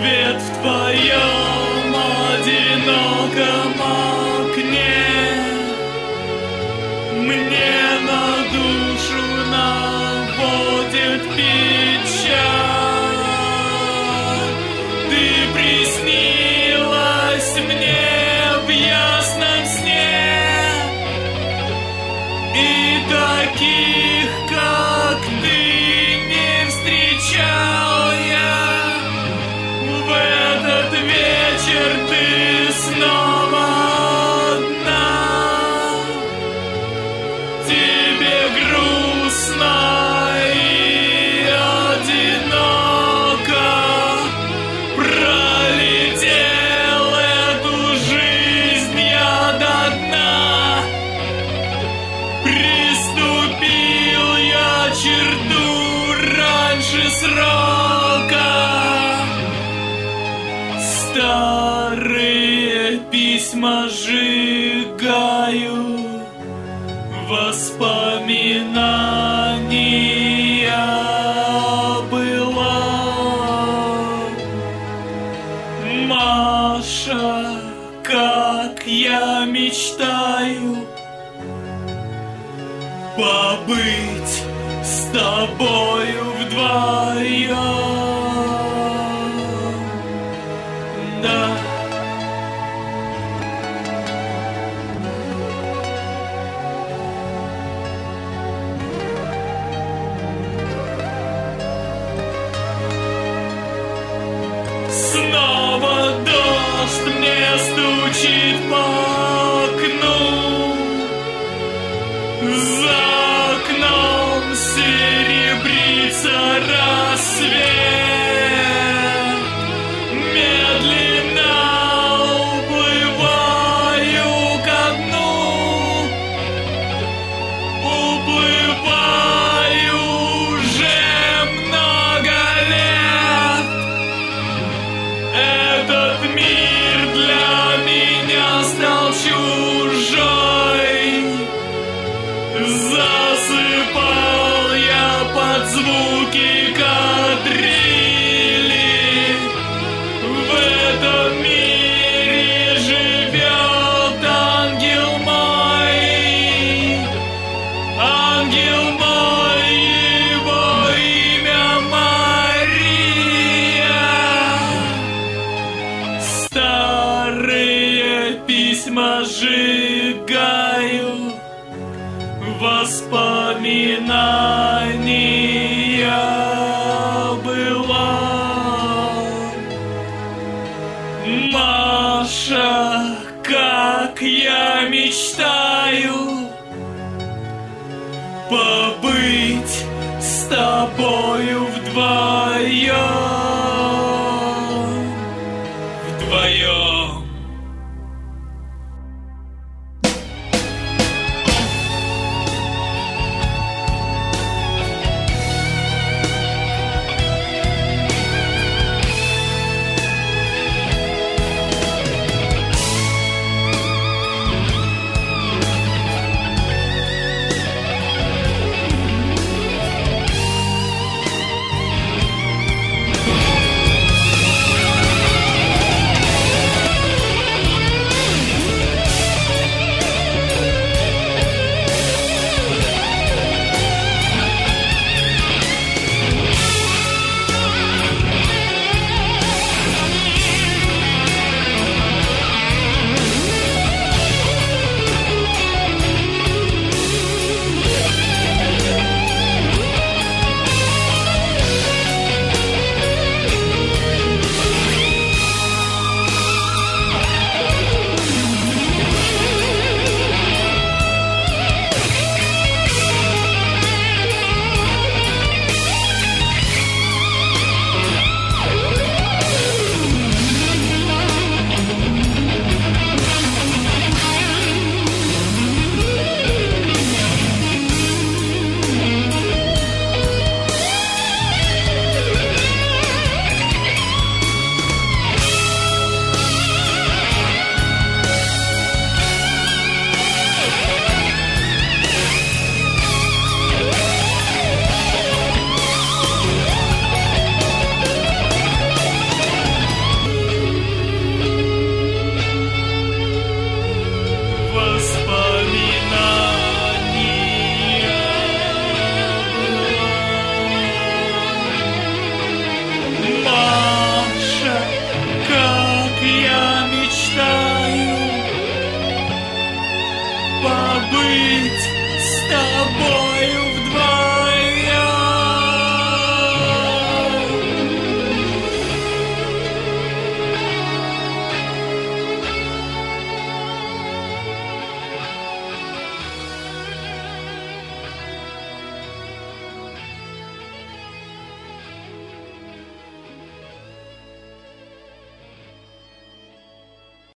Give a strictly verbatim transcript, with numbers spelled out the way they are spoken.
свет в твоем одиноком окне мне на душу наводит печаль. Ты приснилась мне в ясном сне, и таких, как ты, не встречал я. В этот вечер ты снова одна. Тебе грустно и одиноко. Пролетел эту жизнь я до дна. Приступил я черту раньше срока. Старые письма сжигаю, воспоминания была. Маша, как я мечтаю побыть с тобою вдвоем. Да. Снова дождь мне стучит по окну. За окном серебрится рассвет. Медленно уплываю ко дну. Уплываю уже много лет. Этот мир для меня стал чужой. Засыпал я под звуки кадрили. В этом мире живет ангел мой. Ангел мой, его имя Мария. Старые письма сжигаю, воспоминания была. Маша, как я мечтаю побыть с тобою вдвоем. Вдвоем. быть с тобою